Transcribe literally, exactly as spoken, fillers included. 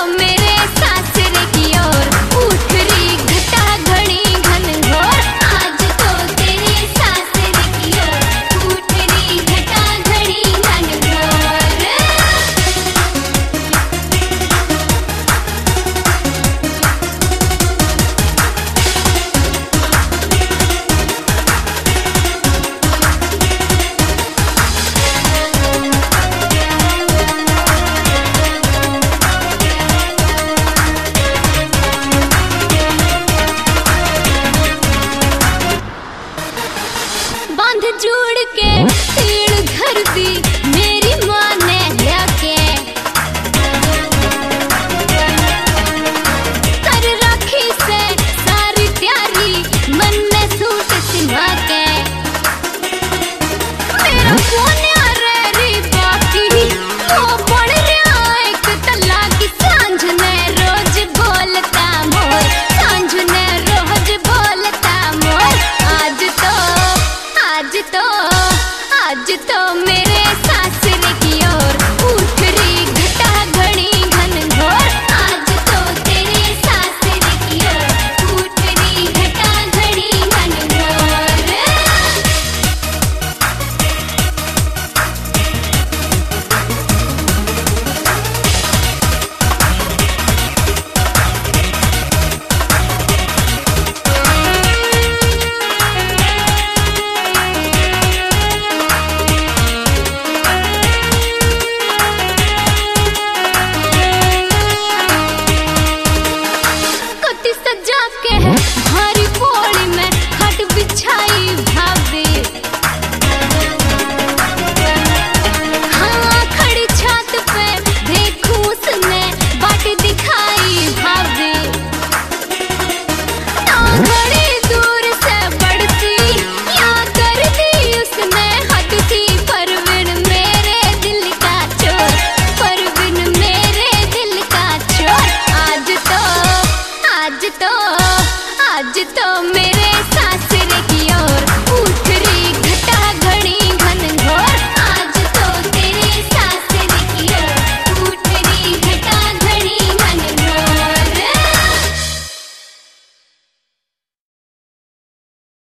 मेरे सासरे की ओर उठ रही घटा घड़ी घनघोर। आज तो तेरे सासरे की ओर उठ रही घटा घड़ी घनघोर। बांध जोड़ के तीन घर दी मेरी माँ ने लेके, कर राखी से सारी तैयारी मन में सूट सिलवा के। मेरा फोन आ रे बाकी वो पड़ रहा एक तला की सांझ ने रोज बोलता मोर, सांझ ने रोज बोलता मोर। आज तो आज तो आज तो मेरे सासरे की ओर उठ रही घटा घड़ी घनघोर। आज तो तेरे सासरे की ओर उठ रही घटा घड़ी घनघोर। सजा के भारी पौड़ी में खट बिछाई भाभी, हाँ खड़ी छत पे देखूं उसने बाट दिखाई भाभी। ना घड़ी दूर से बढ़ती या कर दी उसने हटती परवीन मेरे दिल का चोर, परवीन मेरे दिल का चोर। आज तो आज तो आज तो मेरे